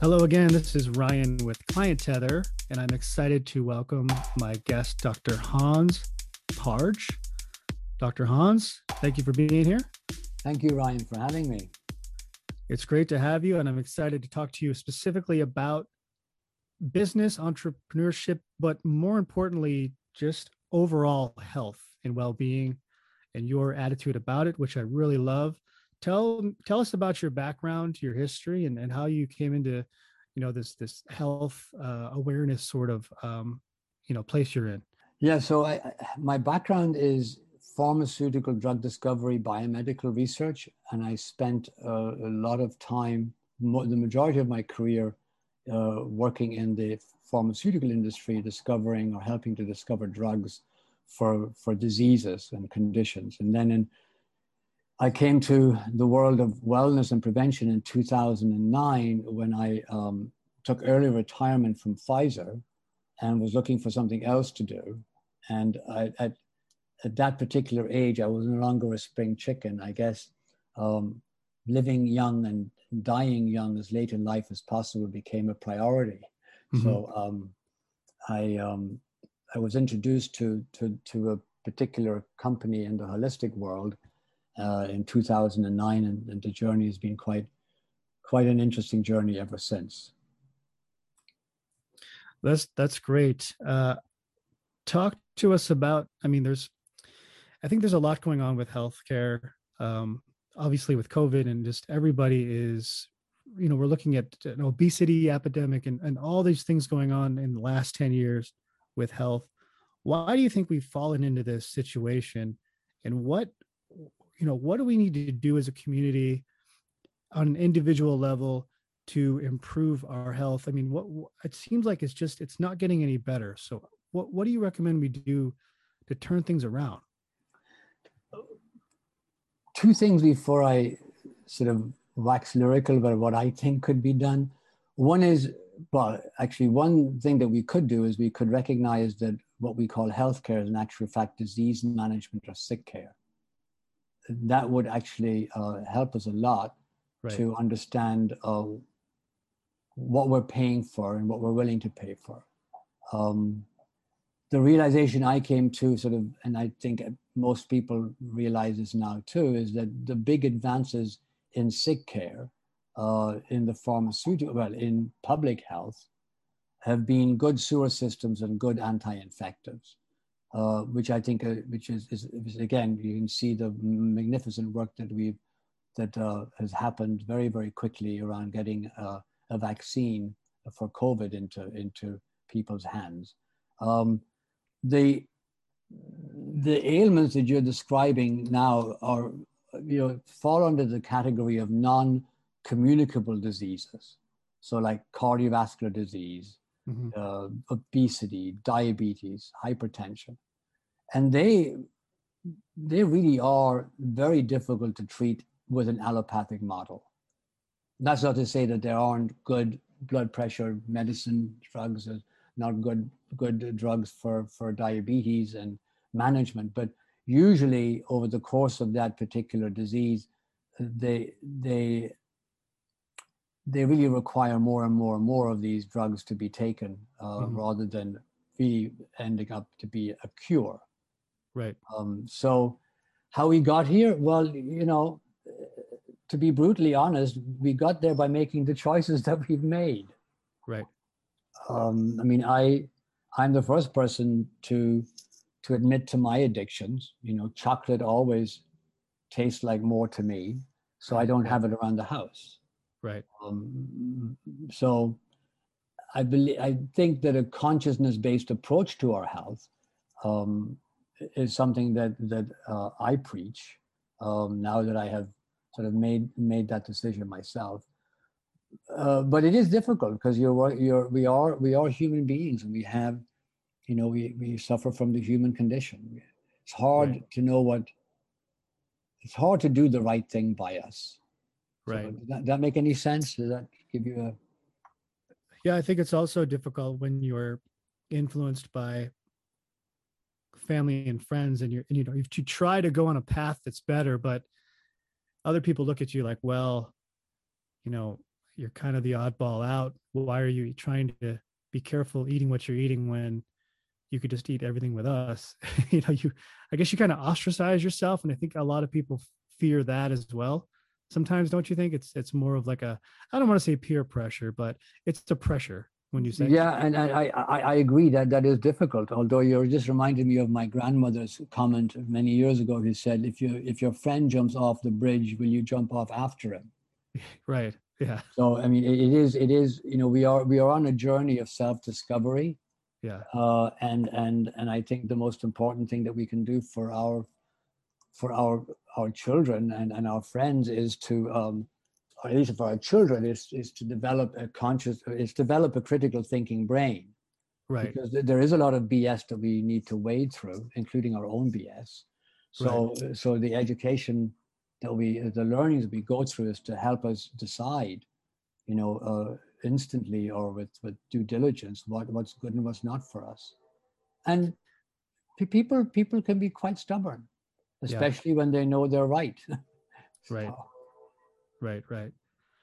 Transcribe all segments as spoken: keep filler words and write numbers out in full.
Hello again. This is Ryan with Client Tether, and I'm excited to welcome my guest, Doctor Hans Parge. Doctor Hans, thank you for being here. Thank you, Ryan, for having me. It's great to have you, and I'm excited to talk to you specifically about business, entrepreneurship, but more importantly, just overall health and well-being and your attitude about it, which I really love. Tell tell us about your background, your history, and, and how you came into, you know, this this health uh, awareness sort of um, you know place you're in. Yeah, so I, my background is pharmaceutical drug discovery, biomedical research, and I spent uh, a lot of time, mo- the majority of my career, uh, working in the pharmaceutical industry, discovering or helping to discover drugs for for diseases and conditions. And then in I came to the world of wellness and prevention in two thousand nine when I um, took early retirement from Pfizer and was looking for something else to do. And I, at, at that particular age, I was no longer a spring chicken. I guess um, living young and dying young as late in life as possible became a priority. Mm-hmm. So um, I, um, I was introduced to, to, to a particular company in the holistic world uh, in two thousand nine, and, and the journey has been quite, quite an interesting journey ever since. That's that's great. Uh, talk to us about. I mean, there's I think there's a lot going on with healthcare. Um, obviously, with COVID and just everybody is, you know, we're looking at an obesity epidemic and, and all these things going on in the last ten years with health. Why do you think we've fallen into this situation? And what, you know, what do we need to do as a community on an individual level to improve our health? I mean, what it seems like it's just, it's not getting any better. So what, what do you recommend we do to turn things around? Two things before I sort of wax lyrical about what I think could be done. One is, well, actually, one thing that we could do is we could recognize that what we call healthcare is in actual fact disease management or sick care. That would actually uh, help us a lot Right. to understand uh, what we're paying for and what we're willing to pay for. Um, the realization I came to sort of, and I think most people realize this now too, is that the big advances in sick care, uh, in the pharmaceutical, well, in public health, have been good sewer systems and good anti-infectives, uh, which I think, uh, which is, is, is, again, you can see the magnificent work that we've, that uh, has happened very, very quickly around getting uh, a vaccine for COVID into, into people's hands. Um, the the ailments that you're describing now are, you know, fall under the category of non-communicable diseases. So like cardiovascular disease, Mm-hmm. uh, obesity, diabetes, hypertension. And they, they really are very difficult to treat with an allopathic model. That's not to say that there aren't good blood pressure medicine drugs, uh, not good good drugs for, for diabetes and management, but usually over the course of that particular disease, they they they really require more and more and more of these drugs to be taken, uh, mm-hmm. rather than really ending up to be a cure. Right. Um, so, how we got here? Well, you know, to be brutally honest, we got there by making the choices that we've made. Right. Um, I mean, I, I'm the first person to, to admit to my addictions. You know, chocolate always tastes like more to me, so I don't yeah. have it around the house. Right. Um, so, I believe, I think that a consciousness-based approach to our health um, is something that that uh, I preach. Um, now that I have sort of made made that decision myself, uh, but it is difficult because you're you're we are we are human beings, and we have, you know, we we suffer from the human condition. It's hard right. to know what. It's hard to do the right thing by us. Right. So does that, that make any sense? Does that give you a? Yeah, I think it's also difficult when you're influenced by family and friends, and you're, and, you know, if you try to go on a path that's better, but other people look at you like, well, you know, you're kind of the oddball out. Why are you trying to be careful eating what you're eating when you could just eat everything with us? You know, you, I guess you kind of ostracize yourself. And I think a lot of people fear that as well. Sometimes, don't you think it's, it's more of like a, I don't want to say peer pressure, but it's the pressure when you say, Yeah, and, and I, I I agree that that is difficult. Although you're just reminding me of my grandmother's comment many years ago, who said, "If you if your friend jumps off the bridge, will you jump off after him?" right. Yeah. So I mean, it, it is it is you know we are we are on a journey of self discovery, Yeah. uh, and and and I think the most important thing that we can do for our for our our children and and our friends is to um, or at least for our children, is is to develop a conscious, is develop a critical thinking brain, Right. because there is a lot of B S that we need to wade through, including our own B S. Right. So, so the education that we, the learnings that we go through is to help us decide, you know, uh, instantly or with, with due diligence, what, what's good and what's not for us. And people, people can be quite stubborn, Yeah. especially when they know they're right. Right. So, Right. Right.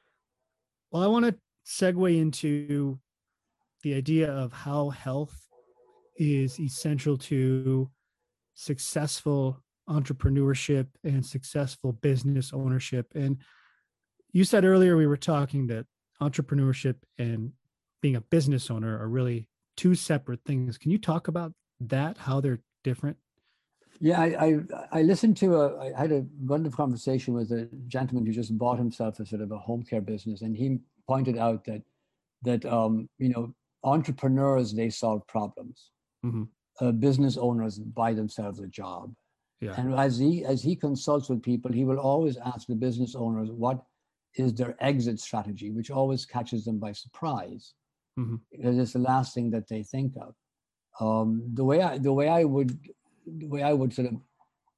Well, I want to segue into the idea of how health is essential to successful entrepreneurship and successful business ownership. And you said earlier we were talking that entrepreneurship and being a business owner are really two separate things. Can you talk about that, how they're different? yeah, I, I, I listened to a, I had a wonderful conversation with a gentleman who just bought himself a sort of a home care business. And he pointed out that, that, um, you know, entrepreneurs, they solve problems. Mm-hmm. Uh, business owners buy themselves a job. Yeah. And as he, as he consults with people, he will always ask the business owners, what is their exit strategy, which always catches them by surprise, Mm-hmm. because it's the last thing that they think of. Um, the way I, the way I would, the way I would sort of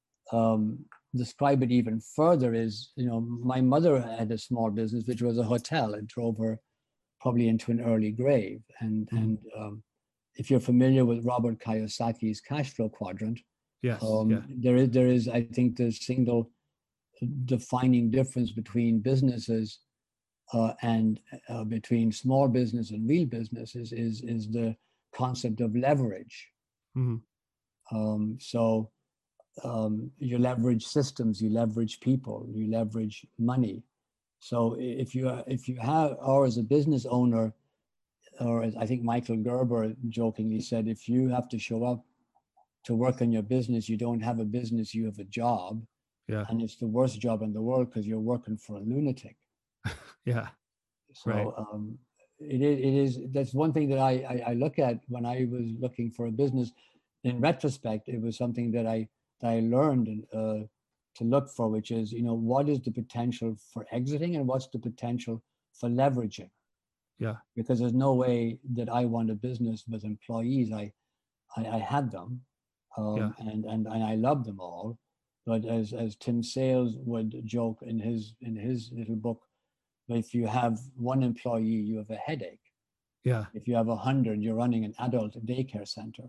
um, describe it even further is, you know, my mother had a small business, which was a hotel. It drove her probably into an early grave. And, Mm-hmm. and um, if you're familiar with Robert Kiyosaki's cash flow quadrant, Yes. um, Yeah. there is, there is, I think, the single defining difference between businesses uh, and uh, between small business and real businesses is, is the concept of leverage. Mm-hmm. Um, so um, you leverage systems, you leverage people, you leverage money. So if you if you have, or as a business owner, or as I think Michael Gerber jokingly said, if you have to show up to work on your business, you don't have a business, you have a job, Yeah. and it's the worst job in the world because you're working for a lunatic. Yeah. Right. So um, it is, it is, that's one thing that I, I I look at when I was looking for a business. In retrospect, it was something that I that I learned uh, to look for, which is, you know, what is the potential for exiting and what's the potential for leveraging? Yeah. Because there's no way that I want a business with employees. I I, I had them, Yeah. um, and and and I love them all. But as as Tim Sales would joke in his in his little book, if you have one employee, you have a headache. Yeah. If you have a hundred, you're running an adult daycare center.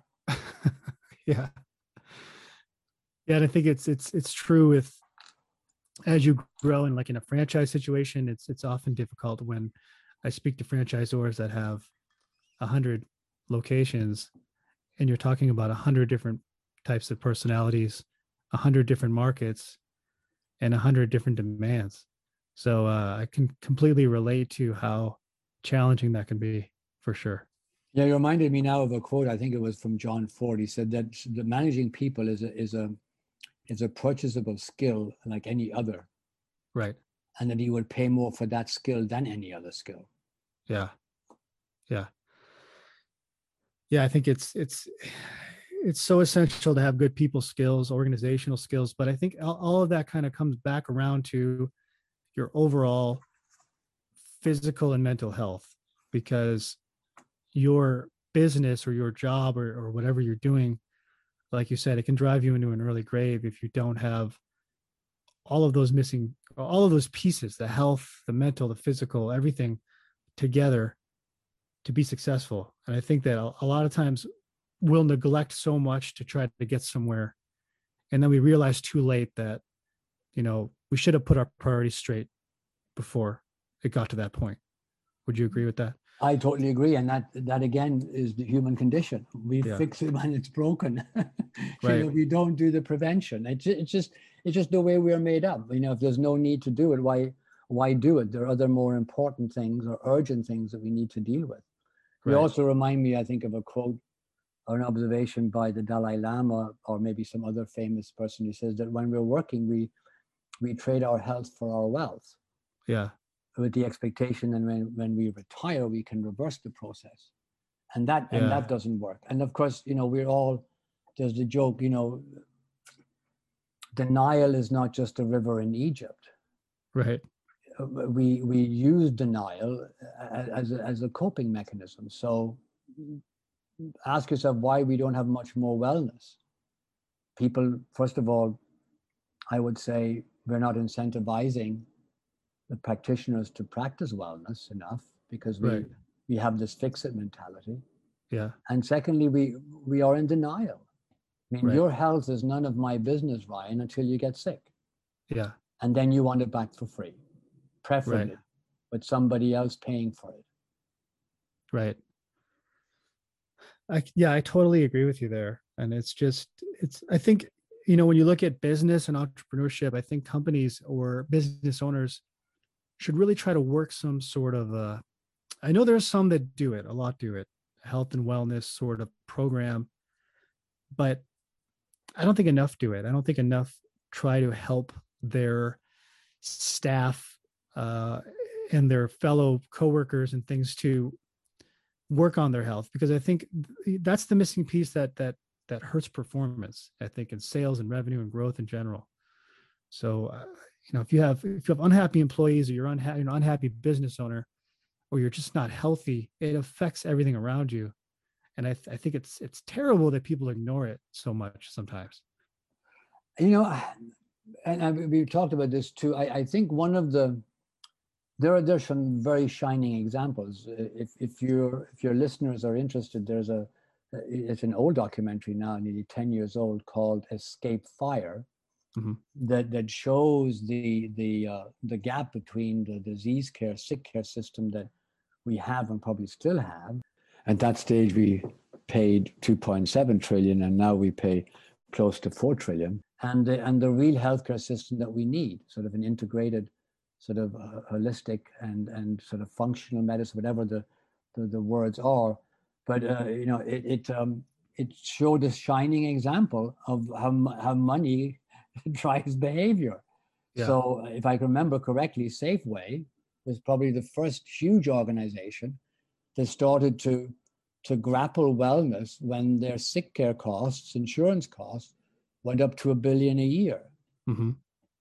Yeah. Yeah. And I think it's it's it's true with, as you grow in like in a franchise situation, it's it's often difficult when I speak to franchisors that have a hundred locations, and you're talking about a hundred different types of personalities, a hundred different markets, and a hundred different demands. So uh, I can completely relate to how challenging that can be, for sure. Yeah, you reminded me now of a quote. I think it was from John Ford. He said that the managing people is a is a is a purchasable skill like any other, Right. and that he would pay more for that skill than any other skill. Yeah. Yeah. Yeah. I think it's it's it's so essential to have good people skills, organizational skills. But I think all, all of that kind of comes back around to your overall physical and mental health, because your business or your job, or, or whatever you're doing, like you said, it can drive you into an early grave if you don't have all of those missing, all of those pieces, the health, the mental, the physical, everything together to be successful. And I think that a, a lot of times we'll neglect so much to try to get somewhere. And then we realize too late that, you know, we should have put our priorities straight before it got to that point. Would you agree with that? I totally agree, and that that again is the human condition. We Yeah. fix it when it's broken. You know, Right. we don't do the prevention. It's ju- it's just it's just the way we are made up. You know, if there's no need to do it, why why do it? There are other more important things or urgent things that we need to deal with. You Right. also remind me, I think, of a quote or an observation by the Dalai Lama or maybe some other famous person who says that when we're working, we we trade our health for our wealth, Yeah. with the expectation that when, when we retire, we can reverse the process. And that and Yeah. that doesn't work. And of course, you know, we're all, there's the joke, you know, the Nile is not just a river in Egypt. Right. Uh, We we use denial as a, as a coping mechanism. So ask yourself why we don't have much more wellness. People, first of all, I would say we're not incentivizing the practitioners to practice wellness enough because we Right. we have this fix it mentality. Yeah. And secondly, we we are in denial. I mean, Right. your health is none of my business, Ryan, until you get sick. Yeah. And then you want it back for free, Right. preferably with somebody else paying for it. Right. I yeah, I totally agree with you there. And it's just it's I think, you know, when you look at business and entrepreneurship, I think companies or business owners should really try to work some sort of uh I know there's some that do it, a lot do it, health and wellness sort of program, but I don't think enough do it. I don't think enough try to help their staff uh, and their fellow coworkers and things to work on their health, because I think that's the missing piece that that that hurts performance. I think in sales and revenue and growth in general. So, uh, you know, if you have if you have unhappy employees or you're unhappy, an unhappy business owner, or you're just not healthy, it affects everything around you. And I, th- I think it's it's terrible that people ignore it so much sometimes. You know, and, and we talked about this too. I, I think one of the there are there's some very shining examples. If if your if your listeners are interested, there's a it's an old documentary now, nearly ten years old, called Escape Fire, Mm-hmm. that that shows the the uh, the gap between the disease care, sick care system that we have and probably still have. At that stage, we paid two point seven trillion, and now we pay close to four trillion. And the, and the real healthcare system that we need, sort of an integrated, sort of uh, holistic and and sort of functional medicine, whatever the the, the words are. But uh, you know, it it um, it showed a shining example of how how money drives behavior. Yeah. So if I remember correctly, Safeway was probably the first huge organization that started to to grapple wellness when their sick care costs, insurance costs, went up to a billion a year. Mm-hmm.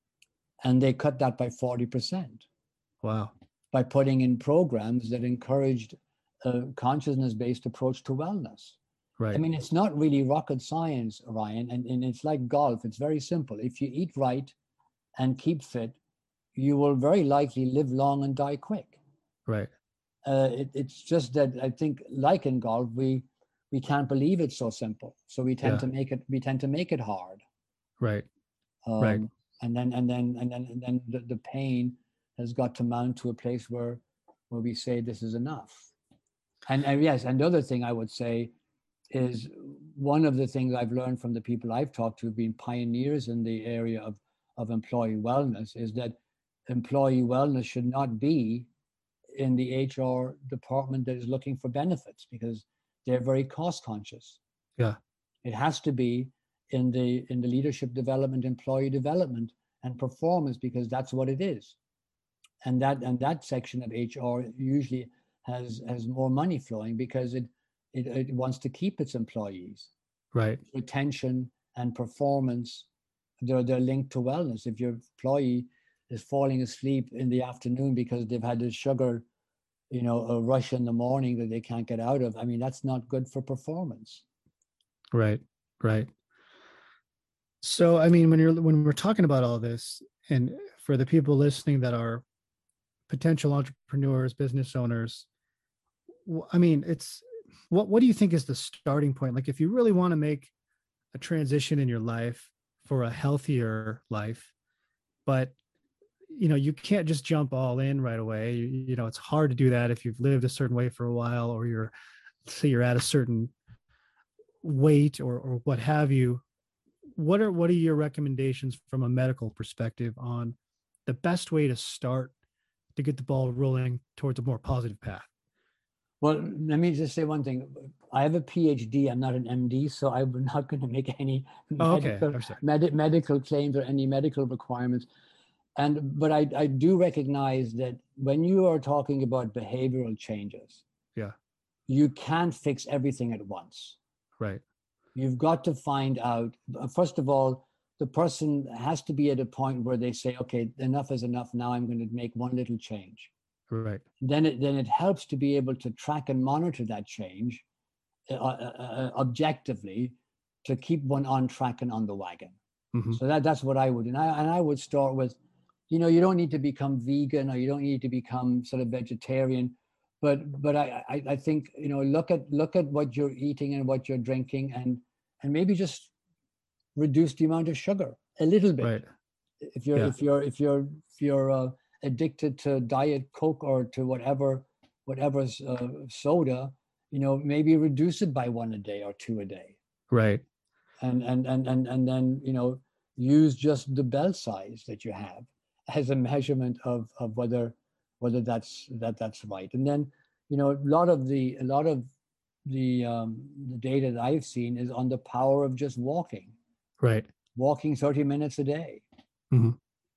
And they cut that by forty percent Wow. by putting in programs that encouraged a consciousness-based approach to wellness. I Right. mean, it's not really rocket science, Ryan, and, and it's like golf. It's very simple. If you eat right and keep fit, you will very likely live long and die quick. Right. Uh, it, it's just that I think, like in golf, we we can't believe it's so simple, so we tend Yeah. to make it we tend to make it hard, Right. Right. um, and then and then and then and then the, the pain has got to mount to a place where where we say this is enough. And, and yes, and the other thing I would say is one of the things I've learned from the people I've talked to who've been pioneers in the area of of employee wellness is that employee wellness should not be in the H R department that is looking for benefits, because they're very cost conscious. Yeah. It has to be in the in the leadership development, employee development, and performance, because that's what it is. And that and that section of H R usually has has more money flowing because it it, it wants to keep its employees. Right. Retention and performance, they're they're linked to wellness. If your employee is falling asleep in the afternoon because they've had a sugar, you know, a rush in the morning that they can't get out of, I mean, that's not good for performance. Right. Right. So, I mean, when you're when we're talking about all this, and for the people listening that are potential entrepreneurs, business owners, wh- I mean, it's what what do you think is the starting point? Like, if you really want to make a transition in your life for a healthier life, but you know, you can't just jump all in right away. You, you know, it's hard to do that if you've lived a certain way for a while, or you're, say you're at a certain weight or, or what have you. What are, what are your recommendations from a medical perspective on the best way to start to get the ball rolling towards a more positive path? Well, let me just say one thing. I have a PhD. I'm not an M D, so I'm not going to make any Oh, okay. medical I'm sorry. med- medical claims or any medical requirements. And but I, I do recognize that when you are talking about behavioral changes, Yeah. you can't fix everything at once. Right. You've got to find out, first of all, the person has to be at a point where they say, okay, enough is enough. Now I'm going to make one little change. Right. Then it, then it helps to be able to track and monitor that change uh, uh, objectively to keep one on track and on the wagon. Mm-hmm. So that, that's what I would. And I, and I would start with, you know, you don't need to become vegan or you don't need to become sort of vegetarian. But but I, I, I think, you know, look at look at what you're eating and what you're drinking, and and maybe just reduce the amount of sugar a little bit. Right. If you're Yeah. if you're if you're if you're uh, addicted to Diet Coke or to whatever whatever uh, soda, you know, maybe reduce it by one a day or two a day. Right. And and and and and then, you know, use just the bell size that you have as a measurement of of whether whether that's that that's right. And then, you know, a lot of the a lot of the um, the data that I've seen is on the power of just walking. Right. Walking thirty minutes a day. Mm-hmm.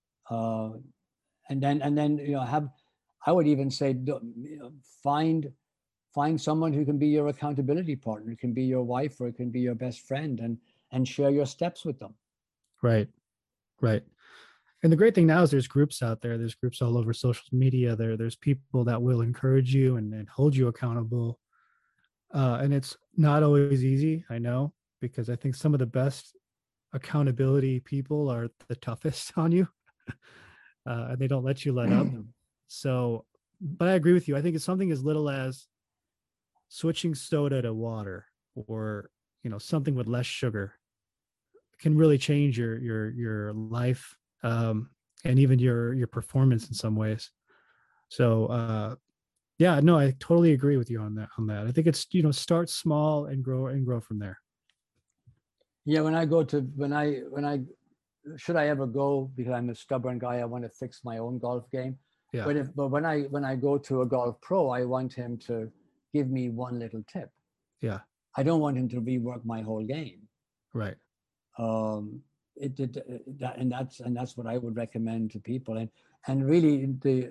Uh, and then and then you know have I would even say, you know, find find someone who can be your accountability partner. It can be your wife or it can be your best friend, and and share your steps with them. Right. Right. And the great thing now is there's groups out there. There's groups all over social media. There, there's people that will encourage you and, and hold you accountable. Uh, and it's not always easy, I know, because I think some of the best accountability people are the toughest on you, uh, and they don't let you let up. So, but I agree with you. I think it's something as little as switching soda to water, or, you know, something with less sugar can really change your your your life. Um, and even your your performance in some ways. So uh, yeah, no, I totally agree with you on that. On that, I think it's, you know, start small and grow and grow from there. Yeah, when I go to when I when I should I ever go, because I'm a stubborn guy, I want to fix my own golf game. Yeah. But if but when I when I go to a golf pro, I want him to give me one little tip. Yeah. I don't want him to rework my whole game. Right. Um, It, it, it that and that's and that's what I would recommend to people, and and really the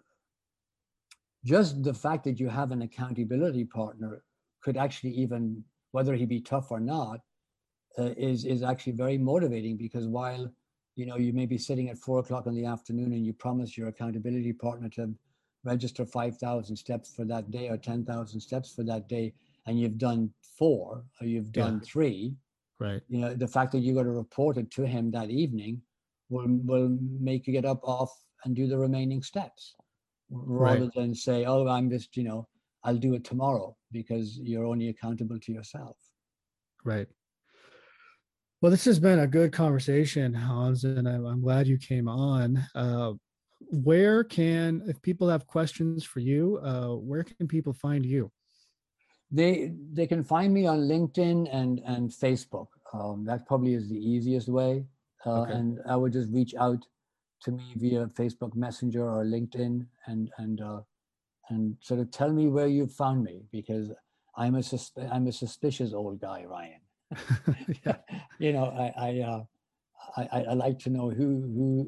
just the fact that you have an accountability partner could actually, even whether he be tough or not, uh, is is actually very motivating, because while, you know, you may be sitting at four o'clock in the afternoon and you promise your accountability partner to register five thousand steps for that day or ten thousand steps for that day, and you've done four or you've done yeah. three. Right. You know, the fact that you got to report it to him that evening will will make you get up off and do the remaining steps, rather right. than say, oh, I'm just, you know, I'll do it tomorrow, because you're only accountable to yourself. Right. Well, this has been a good conversation, Hans, and I'm, I'm glad you came on. Uh, where can, if people have questions for you, uh, where can people find you? They they can find me on LinkedIn and, and Facebook. Um, that probably is the easiest way. Uh, okay. And I would just reach out to me via Facebook Messenger or LinkedIn, and and uh, and sort of tell me where you found me, because I'm a susp- I'm a suspicious old guy, Ryan. Yeah. You know, I I, uh, I I like to know who who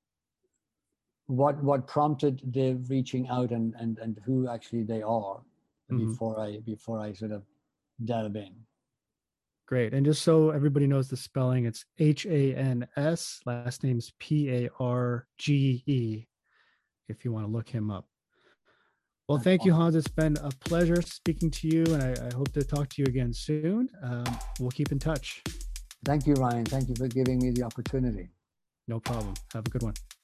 what what prompted the reaching out, and and and who actually they are. Mm-hmm. before I before I sort of delve in. Great. And just so everybody knows the spelling, it's H A N S, last name's P A R G E, if you want to look him up. Well, thank you, Hans. It's been a pleasure speaking to you, and I, I hope to talk to you again soon. Um, we'll keep in touch. Thank you, Ryan. Thank you for giving me the opportunity. No problem. Have a good one.